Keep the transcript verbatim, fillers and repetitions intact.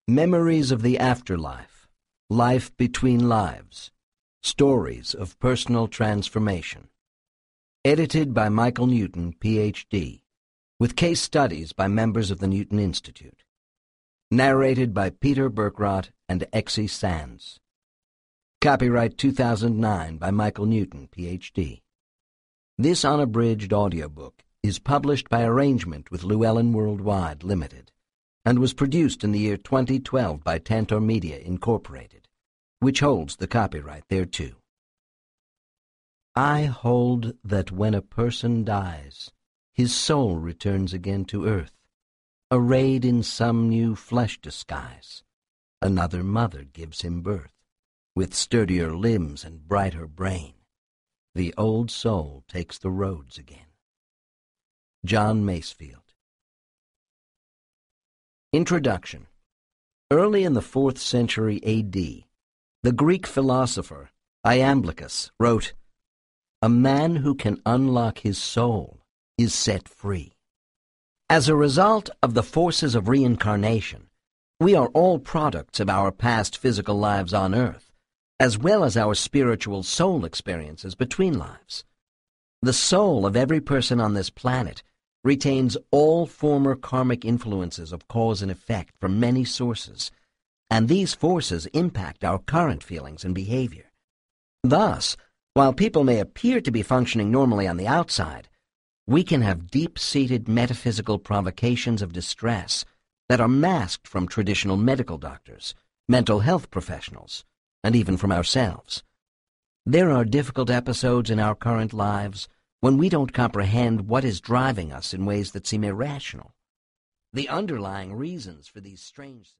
Memories of the Afterlife, Life Between Lives, Stories of Personal Transformation. Edited by Michael Newton, P H D, with case studies by members of the Newton Institute. Narrated by Peter Berkrot and Exie Sands. Copyright two thousand nine by Michael Newton, P H D. This unabridged audiobook is published by arrangement with Llewellyn Worldwide, Limited, and was produced in the year twenty twelve by Tantor Media, Incorporated, which holds the copyright thereto. I hold that when a person dies, his soul returns again to earth, arrayed in some new flesh disguise. Another mother gives him birth, with sturdier limbs and brighter brain. The old soul takes the roads again. John Masefield. Introduction. Early in the fourth century A D, the Greek philosopher Iamblichus wrote, "A man who can unlock his soul is set free." As a result of the forces of reincarnation, we are all products of our past physical lives on earth, as well as our spiritual soul experiences between lives. The soul of every person on this planet retains all former karmic influences of cause and effect from many sources, and these forces impact our current feelings and behavior. Thus, while people may appear to be functioning normally on the outside, we can have deep-seated metaphysical provocations of distress that are masked from traditional medical doctors, mental health professionals, and even from ourselves. There are difficult episodes in our current lives when we don't comprehend what is driving us in ways that seem irrational. The underlying reasons for these strange